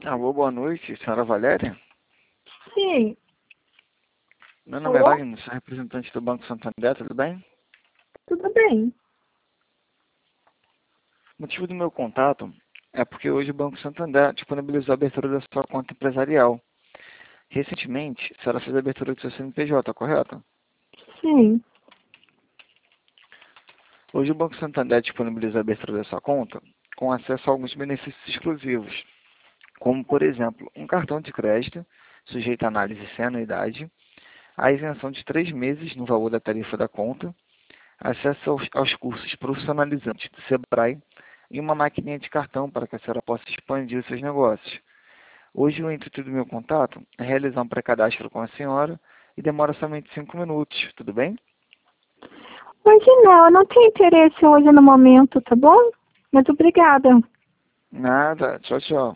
Alô, boa noite, senhora Valéria. Sim. Meu nome é Alô? Wagner, sou representante do Banco Santander, tudo bem? Tudo bem. O motivo do meu contato é porque hoje o Banco Santander disponibilizou a abertura da sua conta empresarial. Recentemente, a senhora fez a abertura do seu CNPJ, correto? Sim. Hoje o Banco Santander disponibiliza a abertura da sua conta com acesso a alguns benefícios exclusivos, como, por exemplo, um cartão de crédito sujeito à análise sem anuidade, a isenção de 3 meses no valor da tarifa da conta, acesso aos cursos profissionalizantes do Sebrae e uma maquininha de cartão para que a senhora possa expandir os seus negócios. Hoje o intuito do meu contato é realizar um pré-cadastro com a senhora e demora somente 5 minutos, tudo bem? Hoje não, eu não tenho interesse hoje no momento, tá bom? Muito obrigada. Nada, tchau, tchau.